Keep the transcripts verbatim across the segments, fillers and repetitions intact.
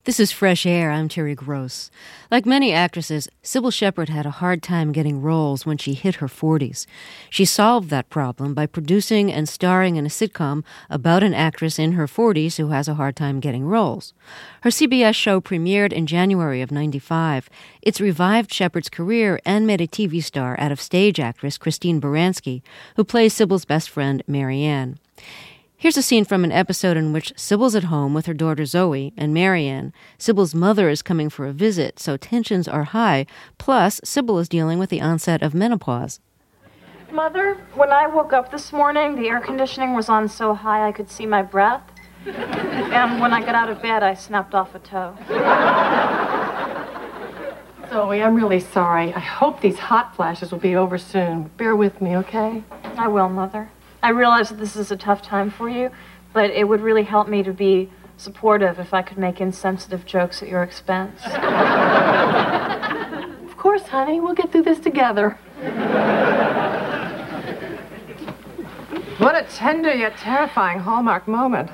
This is Fresh Air. I'm Terry Gross. Like many actresses, Cybill Shepherd had a hard time getting roles when she hit her forties. She solved that problem by producing and starring in a sitcom about an actress in her forties who has a hard time getting roles. Her C B S show premiered in January of ninety-five. It's revived Shepherd's career and made a T V star out of stage actress Christine Baranski, who plays Cybill's best friend, Marianne. Here's a scene from an episode in which Cybill's at home with her daughter Zoe and Marianne. Cybill's mother is coming for a visit, so tensions are high. Plus, Cybill is dealing with the onset of menopause. Mother, when I woke up this morning, the air conditioning was on so high I could see my breath. And when I got out of bed, I snapped off a toe. Zoe, I'm really sorry. I hope these hot flashes will be over soon. Bear with me, okay? I will, Mother. I realize that this is a tough time for you, but it would really help me to be supportive if I could make insensitive jokes at your expense. Of course, honey. We'll get through this together. What a tender yet terrifying Hallmark moment.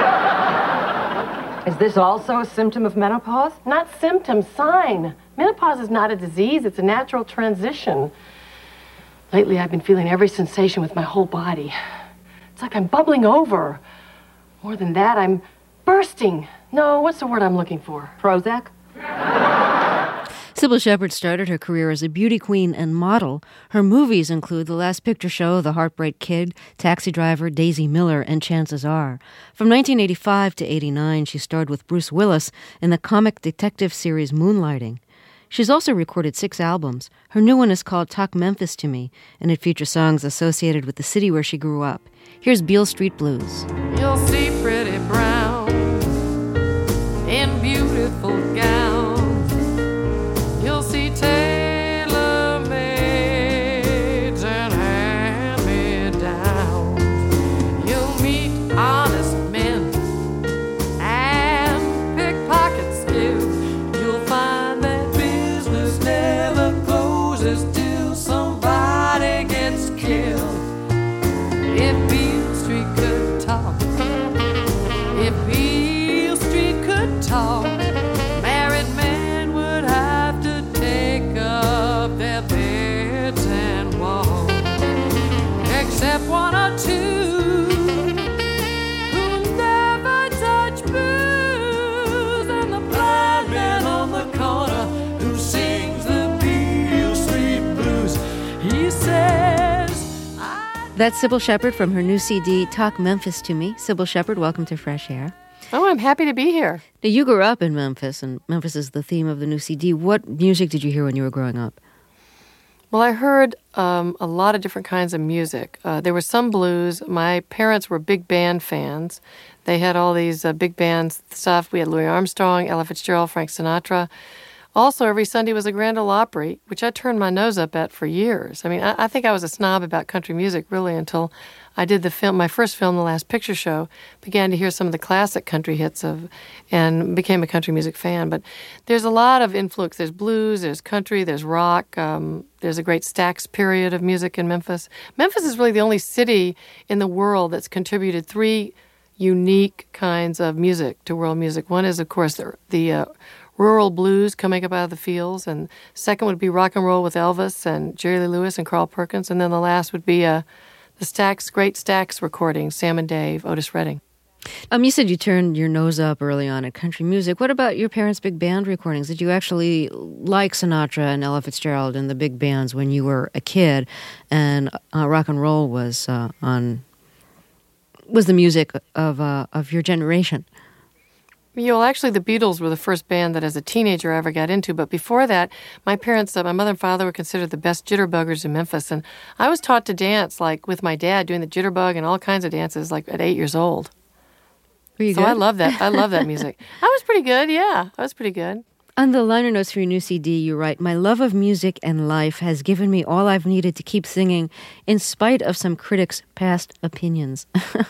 Is this also a symptom of menopause? Not symptom, sign. Menopause is not a disease. It's a natural transition. Lately, I've been feeling every sensation with my whole body. It's like I'm bubbling over. More than that, I'm bursting. No, what's the word I'm looking for? Prozac? Cybill Shepherd started her career as a beauty queen and model. Her movies include The Last Picture Show, The Heartbreak Kid, Taxi Driver, Daisy Miller, and Chances Are. From nineteen eighty-five to eighty-nine, she starred with Bruce Willis in the comic detective series Moonlighting. She's also recorded six albums. Her new one is called Talk Memphis to Me, and it features songs associated with the city where she grew up. Here's Beale Street Blues. You'll see pretty brown in beautiful gowns. You'll see tailor-mades and hand-me-downs. You'll meet honest men and pickpocket skills. You'll find that business never closes till somebody gets killed. If Beale Street could talk, if Beale Street could talk, married men would have to take up their beds and walk. Except one or two who never touch booze, and the blind man on the corner who sings the Beale Street Blues. He says, That's Cybill Shepherd from her new C D, Talk Memphis to Me. Cybill Shepherd, welcome to Fresh Air. Oh, I'm happy to be here. Now, you grew up in Memphis, and Memphis is the theme of the new C D. What music did you hear when you were growing up? Well, I heard um, a lot of different kinds of music. Uh, there was some blues. My parents were big band fans. They had all these uh, big band stuff. We had Louis Armstrong, Ella Fitzgerald, Frank Sinatra. Also, every Sunday was a Grand Ole Opry, which I turned my nose up at for years. I mean, I, I think I was a snob about country music, really, until I did the film, my first film, The Last Picture Show, began to hear some of the classic country hits of, and became a country music fan. But there's a lot of influence. There's blues, there's country, there's rock. Um, there's a great Stax period of music in Memphis. Memphis is really the only city in the world that's contributed three unique kinds of music to world music. One is, of course, the, the uh, rural blues coming up out of the fields, and second would be rock and roll with Elvis and Jerry Lee Lewis and Carl Perkins, and then the last would be uh, the Stax, great Stax recordings, Sam and Dave, Otis Redding. Um, you said you turned your nose up early on at country music. What about your parents' big band recordings? Did you actually like Sinatra and Ella Fitzgerald and the big bands when you were a kid, and uh, rock and roll was uh, on was the music of uh, of your generation? Yeah, well, actually, the Beatles were the first band that as a teenager I ever got into. But before that, my parents, uh, my mother and father were considered the best jitterbuggers in Memphis. And I was taught to dance, like, with my dad, doing the jitterbug and all kinds of dances, like, at eight years old. Were you so good? I love that. I love that music. I was pretty good, yeah. I was pretty good. On the liner notes for your new C D, you write, "My love of music and life has given me all I've needed to keep singing in spite of some critics' past opinions."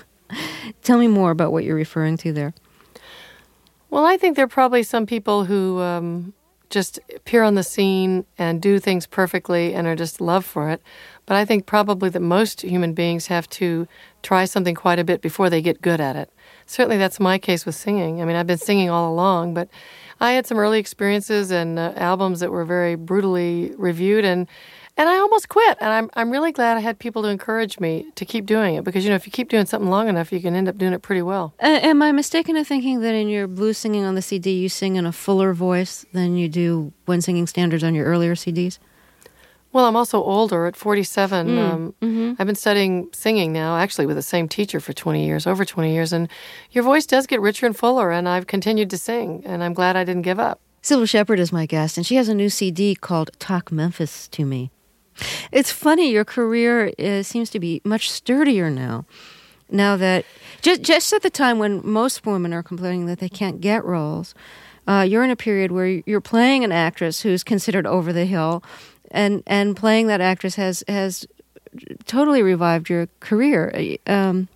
Tell me more about what you're referring to there. Well, I think there are probably some people who um, just appear on the scene and do things perfectly and are just love for it. But I think probably that most human beings have to try something quite a bit before they get good at it. Certainly that's my case with singing. I mean, I've been singing all along, but I had some early experiences and uh, albums that were very brutally reviewed, and and I almost quit. And I'm I'm really glad I had people to encourage me to keep doing it, because, you know, if you keep doing something long enough, you can end up doing it pretty well. Uh, am I mistaken in thinking that in your blues singing on the C D, you sing in a fuller voice than you do when singing standards on your earlier C Ds? Well, I'm also older at forty-seven. Mm, um, mm-hmm. I've been studying singing now, actually with the same teacher for twenty years, over twenty years, and your voice does get richer and fuller, and I've continued to sing, and I'm glad I didn't give up. Sybil Shepherd is my guest, and she has a new C D called Talk Memphis to Me. It's funny, your career is, seems to be much sturdier now. Now that, just, just at the time when most women are complaining that they can't get roles, uh, you're in a period where you're playing an actress who's considered over the hill, and, and playing that actress has, has totally revived your career. Um,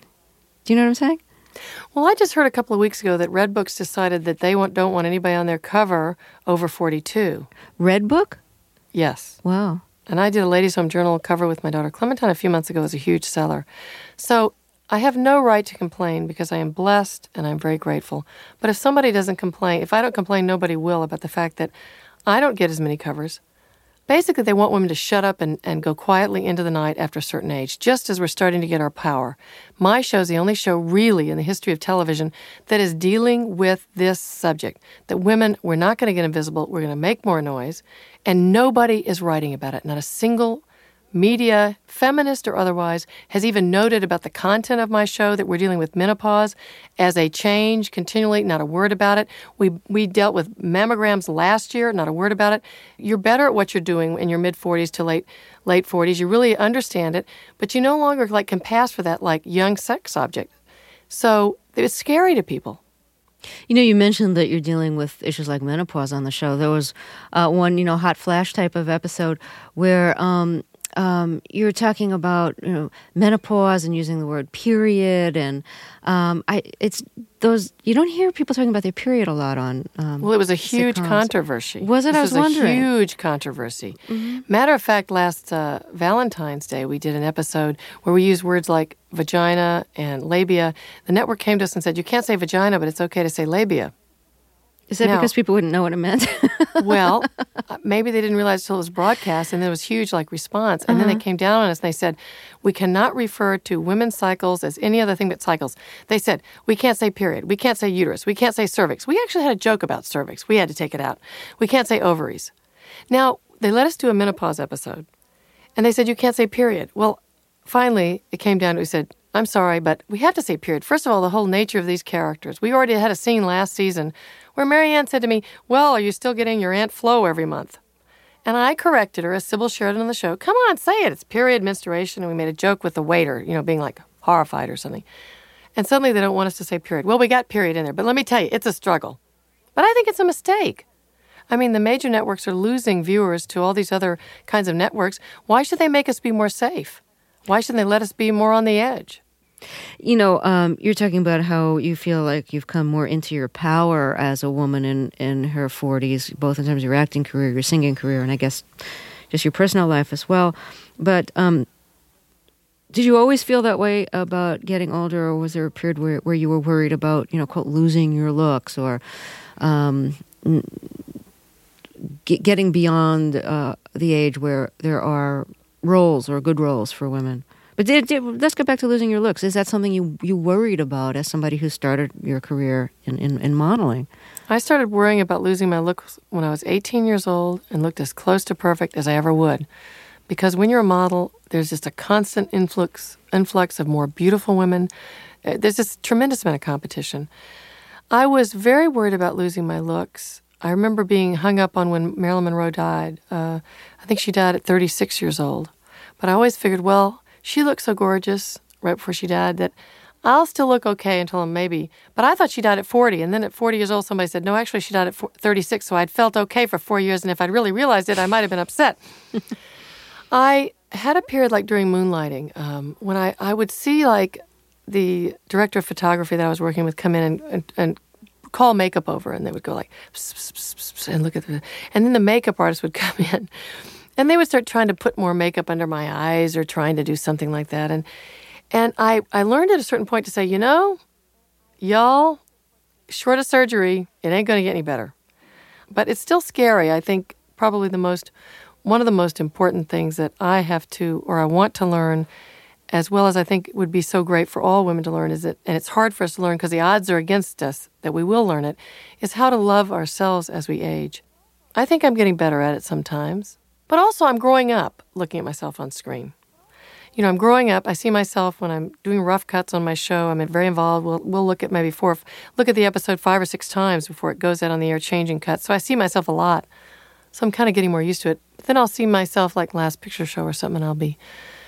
do you know what I'm saying? Well, I just heard a couple of weeks ago that Red Book's decided that they want, don't want anybody on their cover over forty-two. Red Book? Yes. Wow. And I did a Ladies' Home Journal cover with my daughter Clementine a few months ago. It was a huge seller. So I have no right to complain because I am blessed and I'm very grateful. But if somebody doesn't complain, if I don't complain, nobody will about the fact that I don't get as many covers. Basically, they want women to shut up and, and go quietly into the night after a certain age, just as we're starting to get our power. My show's the only show really in the history of television that is dealing with this subject, that women, we're not going to get invisible, we're going to make more noise, and nobody is writing about it. Not a single media, feminist or otherwise, has even noted about the content of my show, that we're dealing with menopause as a change continually, not a word about it. We we dealt with mammograms last year, not a word about it. You're better at what you're doing in your mid-forties to late late forties. You really understand it, but you no longer like can pass for that like young sex object. So it's scary to people. You know, you mentioned that you're dealing with issues like menopause on the show. There was uh, one, you know, hot flash type of episode where um, um, you were talking about, you know, menopause and using the word period, and um, I, it's those you don't hear people talking about their period a lot on. Um, well, it was a huge sitcoms. controversy. Was it? This I was, was wondering. a huge controversy. Mm-hmm. Matter of fact, last uh, Valentine's Day, we did an episode where we used words like vagina and labia. The network came to us and said, you can't say vagina, but it's okay to say labia. Is that now, because people wouldn't know what it meant? Well, maybe they didn't realize until it was broadcast, and there was huge like response. And uh-huh. then they came down on us and they said, we cannot refer to women's cycles as any other thing but cycles. They said, we can't say period. We can't say uterus. We can't say cervix. We actually had a joke about cervix. We had to take it out. We can't say ovaries. Now, they let us do a menopause episode, and they said, you can't say period. Well, finally, it came down to, we said, I'm sorry, but we have to say period. First of all, the whole nature of these characters. We already had a scene last season where Marianne said to me, well, are you still getting your Aunt Flo every month? And I corrected her, as Sybil Sheridan on the show, come on, say it. It's period, menstruation. And we made a joke with the waiter, you know, being like horrified or something. And suddenly they don't want us to say period. Well, we got period in there, but let me tell you, it's a struggle. But I think it's a mistake. I mean, the major networks are losing viewers to all these other kinds of networks. Why should they make us be more safe? Why shouldn't they let us be more on the edge? You know, um, you're talking about how you feel like you've come more into your power as a woman in, in her forties, both in terms of your acting career, your singing career, and I guess just your personal life as well. But um, did you always feel that way about getting older, or was there a period where, where you were worried about, you know, quote, losing your looks, or um, get, getting beyond uh, the age where there are roles or good roles for women? But did, did, let's go back to losing your looks. Is that something you, you worried about as somebody who started your career in, in, in modeling? I started worrying about losing my looks when I was eighteen years old and looked as close to perfect as I ever would. Because when you're a model, there's just a constant influx, influx of more beautiful women. There's this tremendous amount of competition. I was very worried about losing my looks. I remember being hung up on when Marilyn Monroe died. Uh, I think she died at thirty-six years old. But I always figured, well, she looked so gorgeous right before she died that I'll still look okay until I'm maybe. But I thought she died at forty. And then at forty years old, somebody said, no, actually she died at thirty-six. So I'd felt okay for four years. And if I'd really realized it, I might have been upset. I had a period like during Moonlighting um, when I, I would see like the director of photography that I was working with come in and, and, and call makeup over, and they would go like, pss, pss, pss, pss, pss, and look at the, and then the makeup artist would come in, and they would start trying to put more makeup under my eyes or trying to do something like that. And and I, I learned at a certain point to say, you know, y'all, short of surgery, it ain't going to get any better. But it's still scary. I think probably the most, one of the most important things that I have to, or I want to learn, as well as I think would be so great for all women to learn, is that, and it's hard for us to learn because the odds are against us that we will learn it, is how to love ourselves as we age. I think I'm getting better at it sometimes, but also I'm growing up looking at myself on screen. You know, I'm growing up. I see myself when I'm doing rough cuts on my show. I'm very involved. We'll we'll look at maybe four, look at the episode five or six times before it goes out on the air, changing cuts. So I see myself a lot. So I'm kind of getting more used to it. But then I'll see myself like Last Picture Show or something, and I'll be,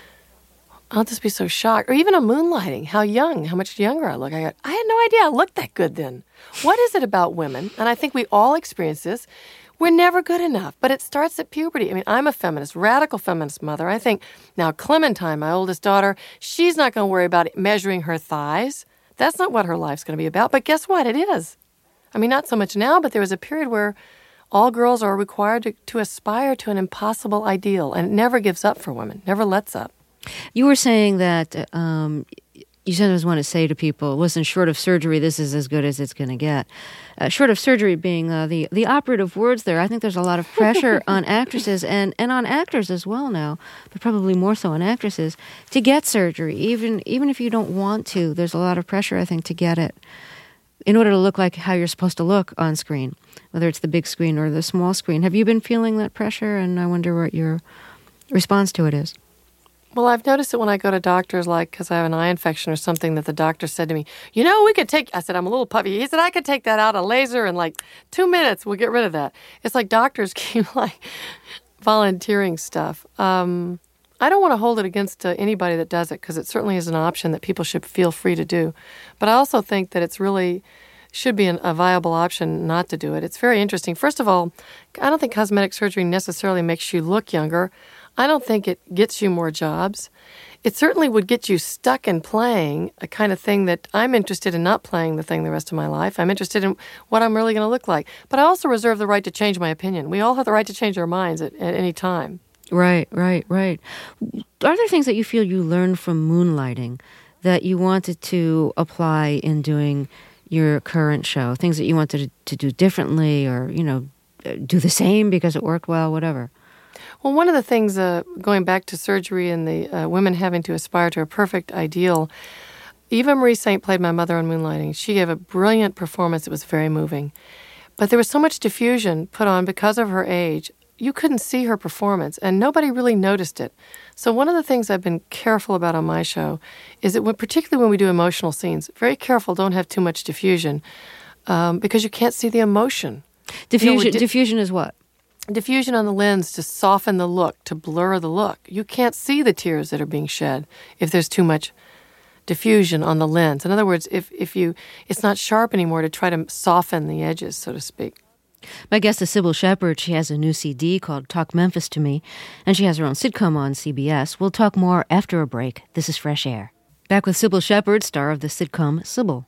I'll just be so shocked. Or even on Moonlighting, how young, how much younger I look. I go, I had no idea I looked that good then. What is it about women? And I think we all experience this. We're never good enough, but it starts at puberty. I mean, I'm a feminist, radical feminist mother. I think now Clementine, my oldest daughter, she's not going to worry about measuring her thighs. That's not what her life's going to be about. But guess what? It is. I mean, not so much now, but there was a period where all girls are required to, to aspire to an impossible ideal, and it never gives up for women, never lets up. You were saying that um, you sometimes want to say to people, listen, short of surgery, this is as good as it's going to get. Uh, short of surgery being uh, the, the operative words there, I think there's a lot of pressure on actresses and, and on actors as well now, but probably more so on actresses, to get surgery. Even, even if you don't want to, there's a lot of pressure, I think, to get it in order to look like how you're supposed to look on screen, whether it's the big screen or the small screen. Have you been feeling that pressure? And I wonder what your response to it is. Well, I've noticed it when I go to doctors, like, because I have an eye infection or something, that the doctor said to me, you know, we could take, I said, I'm a little puffy. He said, I could take that out, a laser, in like two minutes. We'll get rid of that. It's like doctors keep, like, volunteering stuff. Um, I don't want to hold it against uh, anybody that does it, because it certainly is an option that people should feel free to do. But I also think that it's really should be an, a viable option not to do it. It's very interesting. First of all, I don't think cosmetic surgery necessarily makes you look younger. I don't think it gets you more jobs. It certainly would get you stuck in playing a kind of thing that I'm interested in not playing the thing the rest of my life. I'm interested in what I'm really going to look like. But I also reserve the right to change my opinion. We all have the right to change our minds at, at any time. Right, right, right. Are there things that you feel you learned from Moonlighting that you wanted to apply in doing your current show? Things that you wanted to, to do differently, or, you know, do the same because it worked well, whatever? Well, one of the things, uh, going back to surgery and the uh, women having to aspire to a perfect ideal, Eva Marie Saint played my mother on Moonlighting. She gave a brilliant performance. It was very moving. But there was so much diffusion put on because of her age. You couldn't see her performance, and nobody really noticed it. So one of the things I've been careful about on my show is that, when, particularly when we do emotional scenes, very careful, don't have too much diffusion, um, because you can't see the emotion. Diffusion, you know, di- diffusion is what? Diffusion on the lens to soften the look, to blur the look. You can't see the tears that are being shed if there's too much diffusion on the lens. In other words, if, if you, it's not sharp anymore to try to soften the edges, so to speak. My guest is Cybill Shepherd. She has a new C D called Talk Memphis to Me, and she has her own sitcom on C B S. We'll talk more after a break. This is Fresh Air. Back with Cybill Shepherd, star of the sitcom Cybill.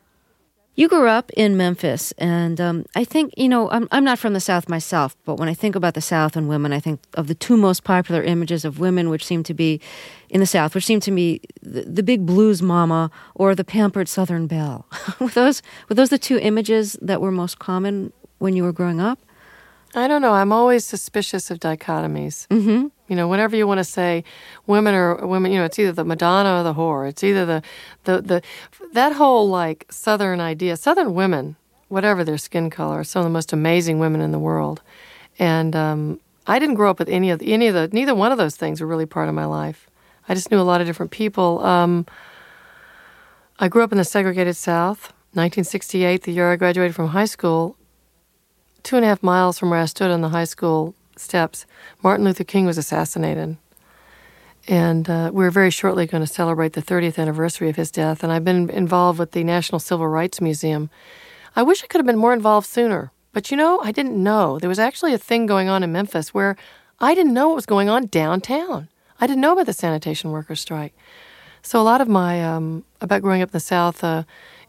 You grew up in Memphis, and um, I think, you know, I'm, I'm not from the South myself, but when I think about the South and women, I think of the two most popular images of women, which seem to be in the South, which seem to me the, the big blues mama or the pampered Southern belle. were those were those the two images that were most common when you were growing up? I don't know. I'm always suspicious of dichotomies. Mm-hmm. You know, whenever you want to say women are women, you know, it's either the Madonna or the whore. It's either the, the, the, that whole like Southern idea. Southern women, whatever their skin color, are some of the most amazing women in the world. And um, I didn't grow up with any of the, any of the, neither one of those things were really part of my life. I just knew a lot of different people. Um, I grew up in the segregated South. nineteen sixty-eight, the year I graduated from high school, two and a half miles from where I stood on the high school steps, Martin Luther King was assassinated. And uh, we're very shortly going to celebrate the thirtieth anniversary of his death. And I've been involved with the National Civil Rights Museum. I wish I could have been more involved sooner. But, you know, I didn't know. There was actually a thing going on in Memphis where I didn't know what was going on downtown. I didn't know about the sanitation workers strike. So a lot of my, um, about growing up in the South, uh,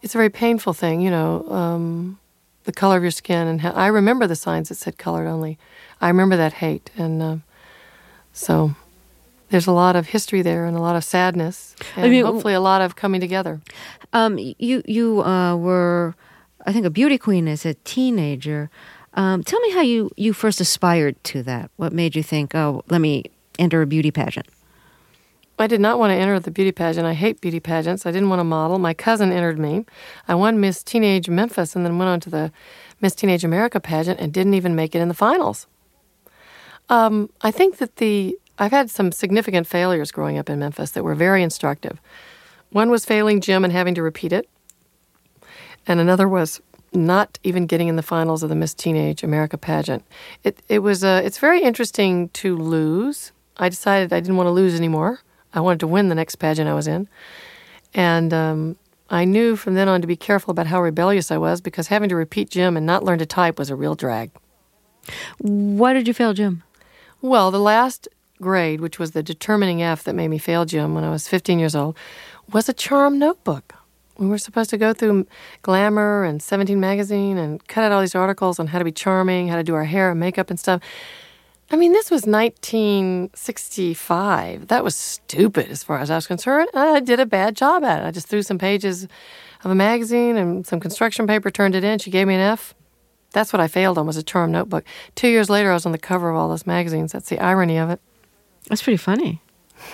it's a very painful thing, you know, um, the color of your skin. And how, I remember the signs that said colored only. I remember that hate. And uh, so there's a lot of history there and a lot of sadness and I mean, hopefully a lot of coming together. Um, you you uh, were, I think, a beauty queen as a teenager. Um, tell me how you, you first aspired to that. What made you think, oh, let me enter a beauty pageant? I did not want to enter the beauty pageant. I hate beauty pageants. I didn't want to model. My cousin entered me. I won Miss Teenage Memphis and then went on to the Miss Teenage America pageant and didn't even make it in the finals. Um, I think that the I've had some significant failures growing up in Memphis that were very instructive. One was failing gym and having to repeat it. And another was not even getting in the finals of the Miss Teenage America pageant. It it was uh, it's very interesting to lose. I decided I didn't want to lose anymore. I wanted to win the next pageant I was in. And um, I knew from then on to be careful about how rebellious I was because having to repeat gym and not learn to type was a real drag. Why did you fail gym? Well, the last grade, which was the determining F that made me fail gym when I was fifteen years old, was a charm notebook. We were supposed to go through Glamour and Seventeen magazine and cut out all these articles on how to be charming, how to do our hair and makeup and stuff. I mean, this was nineteen sixty-five. That was stupid as far as I was concerned. I did a bad job at it. I just threw some pages of a magazine and some construction paper, turned it in. She gave me an F. That's what I failed on, was a charm notebook. Two years later, I was on the cover of all those magazines. That's the irony of it. That's pretty funny.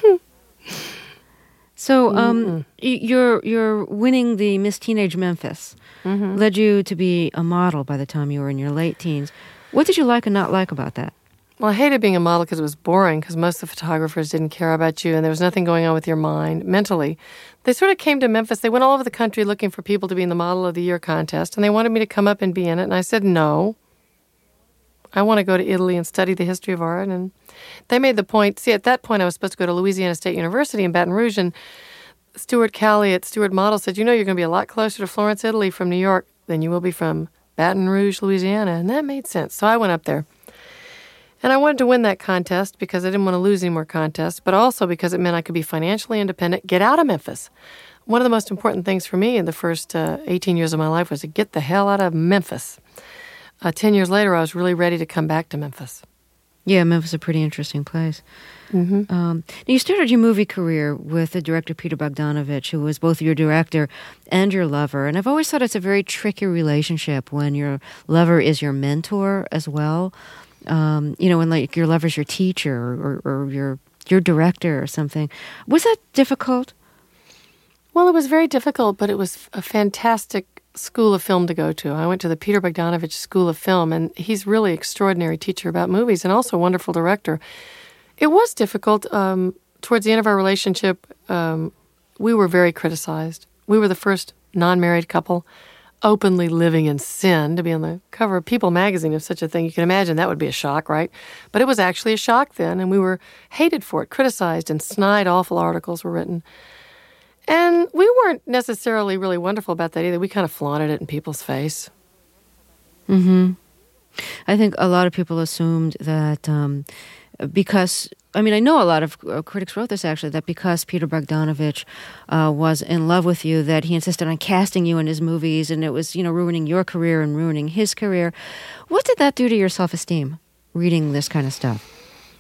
So, um, mm-hmm. your your winning the Miss Teenage Memphis mm-hmm. led you to be a model by the time you were in your late teens. What did you like and not like about that? Well, I hated being a model because it was boring, because most of the photographers didn't care about you, and there was nothing going on with your mind mentally. They sort of came to Memphis. They went all over the country looking for people to be in the Model of the Year contest, and they wanted me to come up and be in it, and I said no. I want to go to Italy and study the history of art. And they made the point, see, at that point I was supposed to go to Louisiana State University in Baton Rouge, and Stuart Calley at Stuart Model said, you know, you're going to be a lot closer to Florence, Italy from New York than you will be from Baton Rouge, Louisiana. And that made sense. So I went up there. And I wanted to win that contest because I didn't want to lose any more contests, but also because it meant I could be financially independent, get out of Memphis. One of the most important things for me in the first uh, eighteen years of my life was to get the hell out of Memphis. Uh, ten years later, I was really ready to come back to Memphis. Yeah, Memphis is a pretty interesting place. Mm-hmm. Um, now you started your movie career with the director Peter Bogdanovich, who was both your director and your lover. And I've always thought it's a very tricky relationship when your lover is your mentor as well. Um, you know, when like your lover's your teacher or, or your your director or something. Was that difficult? Well, it was very difficult, but it was a fantastic school of film to go to. I went to the Peter Bogdanovich School of Film, and he's really an extraordinary teacher about movies and also a wonderful director. It was difficult. Um, towards the end of our relationship, um, we were very criticized. We were the first non-married couple openly living in sin to be on the cover of People magazine, if such a thing. You can imagine that would be a shock, right? But it was actually a shock then, and we were hated for it, criticized, and snide, awful articles were written. And we weren't necessarily really wonderful about that either. We kind of flaunted it in people's face. Mm-hmm. I think a lot of people assumed that um, because, I mean, I know a lot of uh, critics wrote this actually, that because Peter Bogdanovich uh, was in love with you, that he insisted on casting you in his movies, and it was, you know, ruining your career and ruining his career. What did that do to your self-esteem, reading this kind of stuff?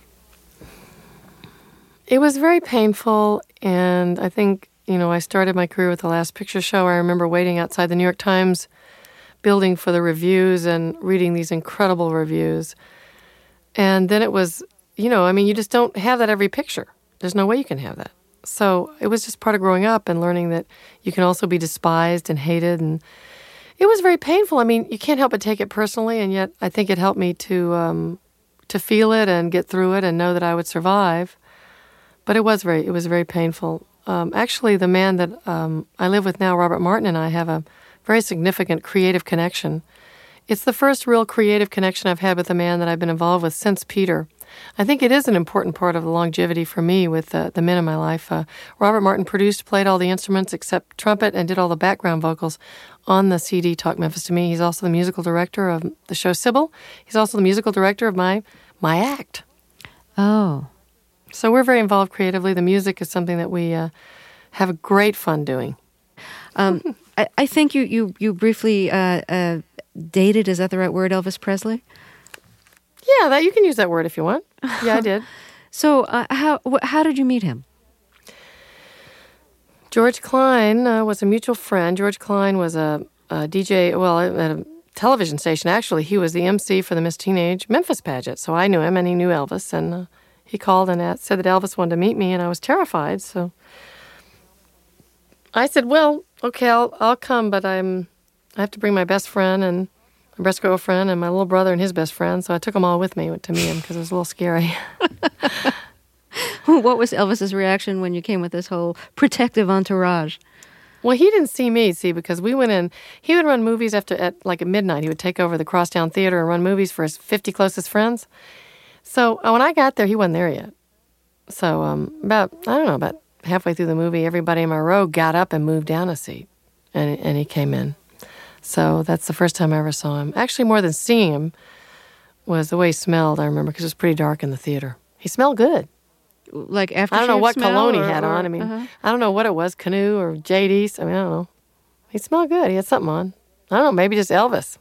It was very painful, and I think, you know, I started my career with The Last Picture Show. I remember waiting outside the New York Times building for the reviews and reading these incredible reviews. And then it was, you know, I mean, you just don't have that every picture. There's no way you can have that. So it was just part of growing up and learning that you can also be despised and hated. And it was very painful. I mean, you can't help but take it personally, and yet I think it helped me to um, to feel it and get through it and know that I would survive. But it was very, it was very painful. Um, actually, the man that um, I live with now, Robert Martin, and I have a very significant creative connection. It's the first real creative connection I've had with a man that I've been involved with since Peter. I think it is an important part of the longevity for me with uh, the men in my life. Uh, Robert Martin produced, played all the instruments except trumpet, and did all the background vocals on the C D Talk Memphis to Me. He's also the musical director of the show Sybil. He's also the musical director of my my act. Oh. So we're very involved creatively. The music is something that we uh, have great fun doing. Um, I, I think you you you briefly uh, uh, dated. Is that the right word, Elvis Presley? Yeah, that you can use that word if you want. Yeah, I did. So uh, how wh- how did you meet him? George Klein uh, was a mutual friend. George Klein was a, a D J, well, at a television station. Actually, he was the M C for the Miss Teenage Memphis pageant. So I knew him, and he knew Elvis. And uh, he called and asked, said that Elvis wanted to meet me, and I was terrified. So I said, well, okay, I'll, I'll come, but I'm I have to bring my best friend and my best girlfriend and my little brother and his best friend. So I took them all with me to meet him because it was a little scary. What was Elvis's reaction when you came with this whole protective entourage? Well, he didn't see me, see, because we went in. He would run movies after at like at midnight. He would take over the Crosstown Theater and run movies for his fifty closest friends. So uh, when I got there, he wasn't there yet. So um, about I don't know about halfway through the movie, everybody in my row got up and moved down a seat, and and he came in. So that's the first time I ever saw him. Actually, more than seeing him was the way he smelled. I remember because it was pretty dark in the theater. He smelled good. Like after I don't know what smell cologne he or- had or- on. I mean, uh-huh. I don't know what it was, Canoe or J D's. I mean, I don't know. He smelled good. He had something on. I don't know, maybe just Elvis.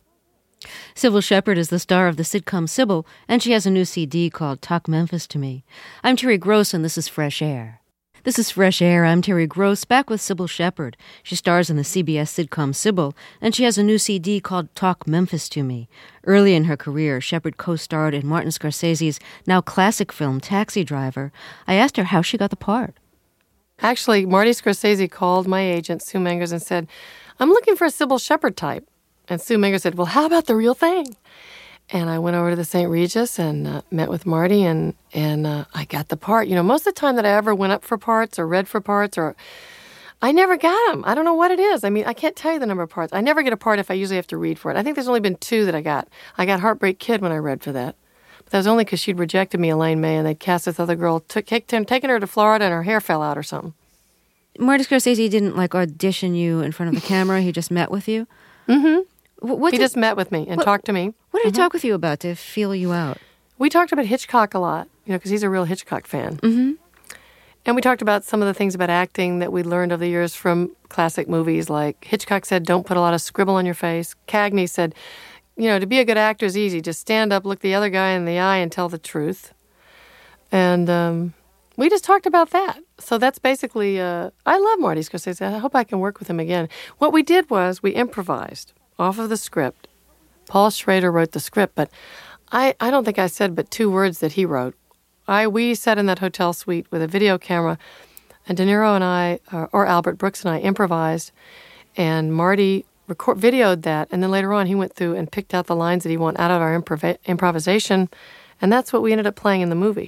Sybil Shepherd is the star of the sitcom Sybil, and she has a new C D called Talk Memphis to Me. I'm Terry Gross, and this is Fresh Air. This is Fresh Air. I'm Terry Gross, back with Sybil Shepherd. She stars in the C B S sitcom Sybil, and she has a new C D called Talk Memphis to Me. Early in her career, Shepherd co-starred in Martin Scorsese's now classic film Taxi Driver. I asked her how she got the part. Actually, Marty Scorsese called my agent, Sue Mengers, and said, I'm looking for a Sybil Shepherd type. And Sue Mengers said, well, how about the real thing? And I went over to the Saint Regis and uh, met with Marty, and, and uh, I got the part. You know, most of the time that I ever went up for parts or read for parts, or I never got them. I don't know what it is. I mean, I can't tell you the number of parts. I never get a part if I usually have to read for it. I think there's only been two that I got. I got Heartbreak Kid when I read for that. But that was only because she'd rejected me, Elaine May, and they'd cast this other girl, took, taken her to Florida, and her hair fell out or something. Marty Scorsese didn't, like, audition you in front of the camera. He just met with you? Mm-hmm. Wh- What He did, just met with me and what- talked to me. what did Mhm. he talk with you about to feel you out? We talked about Hitchcock a lot, you know, because he's a real Hitchcock fan. Mm-hmm. And we talked about some of the things about acting that we learned over the years from classic movies. Like Hitchcock said, don't put a lot of scribble on your face. Cagney said, you know, to be a good actor is easy. Just stand up, look the other guy in the eye, and tell the truth. And um, we just talked about that. So that's basically, uh, I love Marty Scorsese. I hope I can work with him again. What we did was we improvised off of the script. Paul Schrader wrote the script, but I, I don't think I said but two words that he wrote. I We sat in that hotel suite with a video camera, and De Niro and I, or, or Albert Brooks and I, improvised, and Marty record, videoed that, and then later on he went through and picked out the lines that he wanted out of our improv- improvisation, and that's what we ended up playing in the movie.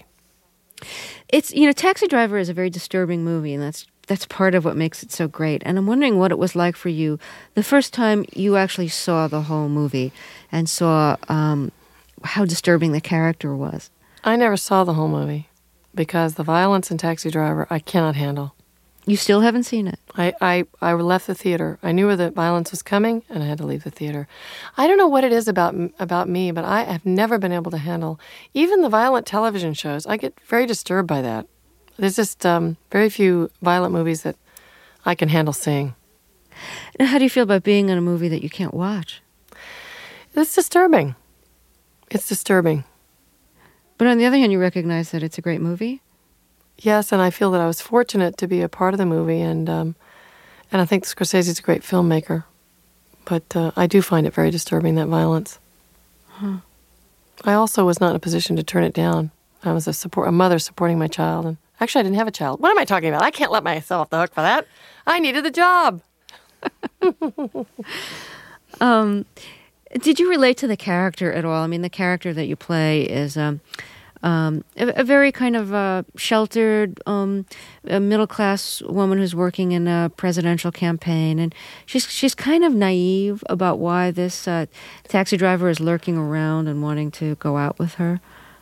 It's, you know, Taxi Driver is a very disturbing movie, and that's that's part of what makes it so great. And I'm wondering what it was like for you the first time you actually saw the whole movie and saw um, how disturbing the character was. I never saw the whole movie because the violence in Taxi Driver I cannot handle. You still haven't seen it? I, I, I left the theater. I knew where the violence was coming, and I had to leave the theater. I don't know what it is about about me, but I have never been able to handle even the violent television shows. I get very disturbed by that. There's just um, very few violent movies that I can handle seeing. And how do you feel about being in a movie that you can't watch? It's disturbing. It's disturbing. But on the other hand, you recognize that it's a great movie? Yes, and I feel that I was fortunate to be a part of the movie, and um, and I think Scorsese's a great filmmaker. But uh, I do find it very disturbing, that violence. Huh. I also was not in a position to turn it down. I was a support, a mother supporting my child, and actually I didn't have a child. What am I talking about? I can't let myself off the hook for that. I needed the job. Um, did you relate to the character at all? I mean, the character that you play is um, um, a, a very kind of uh, sheltered, um, a middle-class woman who's working in a presidential campaign, and she's she's kind of naive about why this uh, taxi driver is lurking around and wanting to go out with her.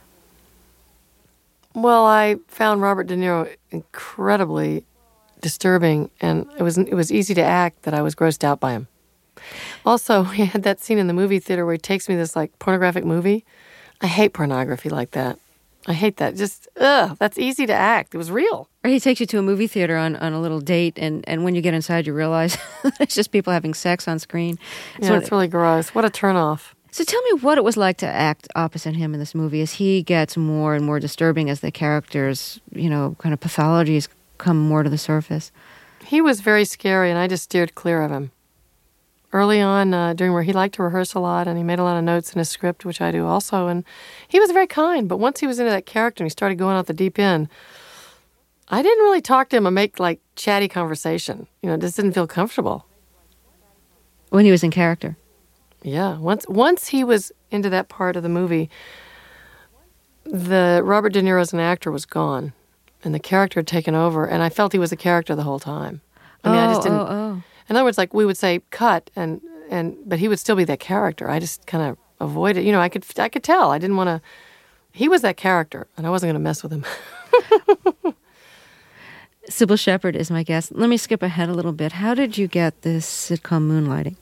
Well, I found Robert De Niro incredibly disturbing, and it was it was easy to act that I was grossed out by him. Also, we had that scene in the movie theater where he takes me to this like pornographic movie. I hate pornography like that. I hate that. Just, ugh, that's easy to act. It was real. Or he takes you to a movie theater on, on a little date, and, and when you get inside, you realize it's just people having sex on screen. Yeah, So- it's really gross. What a turnoff. So tell me what it was like to act opposite him in this movie as he gets more and more disturbing as the characters, you know, kind of pathologies come more to the surface. He was very scary, and I just steered clear of him. Early on, uh, during where he liked to rehearse a lot, and he made a lot of notes in his script, which I do also, and he was very kind. But once he was into that character and he started going out the deep end, I didn't really talk to him and make like chatty conversation. You know, it just didn't feel comfortable. When he was in character. Yeah, once once he was into that part of the movie, the Robert De Niro as an actor was gone, and the character had taken over, and I felt he was a character the whole time. I mean, oh, I just didn't. Oh, oh. In other words, like we would say cut, and and but he would still be that character. I just kind of avoided. You know, I could I could tell. I didn't want to. He was that character, and I wasn't going to mess with him. Sybil Shepherd is my guest. Let me skip ahead a little bit. How did you get this sitcom Moonlighting?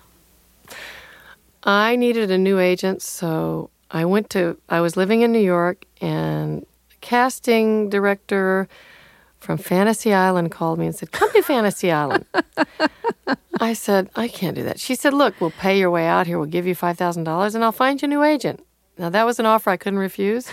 I needed a new agent, so I went to, I was living in New York, and the casting director from Fantasy Island called me and said, come to Fantasy Island. I said, I can't do that. She said, look, we'll pay your way out here. We'll give you five thousand dollars, and I'll find you a new agent. Now, that was an offer I couldn't refuse.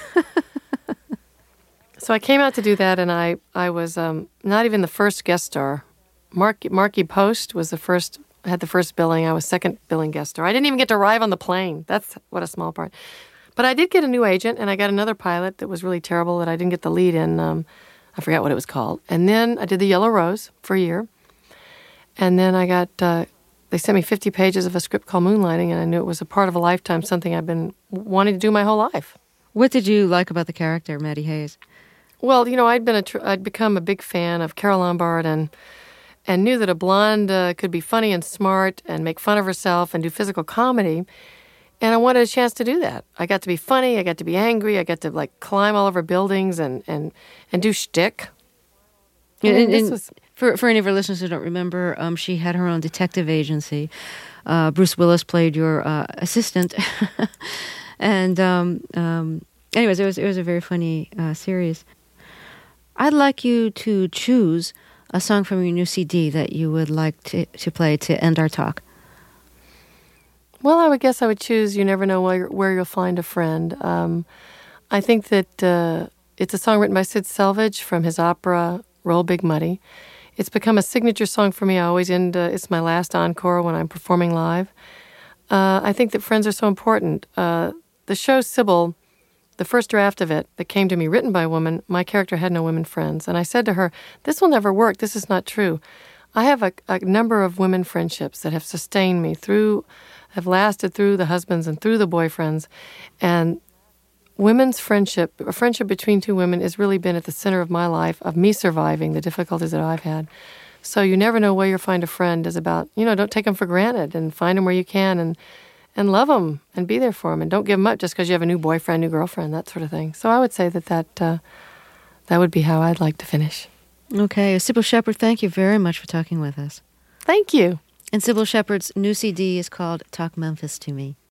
So I came out to do that, and I, I was um, not even the first guest star. Mark, Marky Post was the first had the first billing. I was second billing guest star. I didn't even get to arrive on the plane. That's what a small part. But I did get a new agent, and I got another pilot that was really terrible that I didn't get the lead in. Um, I forgot what it was called. And then I did The Yellow Rose for a year. And then I got, uh, they sent me fifty pages of a script called Moonlighting, and I knew it was a part of a lifetime, something I've been wanting to do my whole life. What did you like about the character, Maddie Hayes? Well, you know, I'd been a tr- I'd become a big fan of Carole Lombard, and and knew that a blonde uh, could be funny and smart and make fun of herself and do physical comedy. And I wanted a chance to do that. I got to be funny. I got to be angry. I got to, like, climb all over buildings and, and, and do shtick. I mean, And- this and was, For, for any of our listeners who don't remember, um, she had her own detective agency. Uh, Bruce Willis played your uh, assistant. and um, um, anyways, it was, it was a very funny uh, series. I'd like you to choose a song from your new C D that you would like to, to play to end our talk. well, I would guess I would choose You Never Know Where, where You'll Find a Friend. Um, I think that uh, it's a song written by Sid Selvage from his opera Roll Big Muddy. It's become a signature song for me. I always end, uh, it's my last encore when I'm performing live. Uh, I think that friends are so important. Uh, the show Sybil, the first draft of it that came to me written by a woman, my character had no women friends. And I said to her, this will never work. This is not true. I have a, a number of women friendships that have sustained me through, have lasted through the husbands and through the boyfriends. And women's friendship, a friendship between two women, has really been at the center of my life, of me surviving the difficulties that I've had. So You Never Know Where You'll Find a Friend is about, you know, don't take them for granted and find them where you can and and love them and be there for them and don't give them up just because you have a new boyfriend, new girlfriend, that sort of thing. So I would say that that, uh, that would be how I'd like to finish. Okay. Sybil Shepherd, thank you very much for talking with us. Thank you. And Sybil Shepherd's new C D is called Talk Memphis to Me.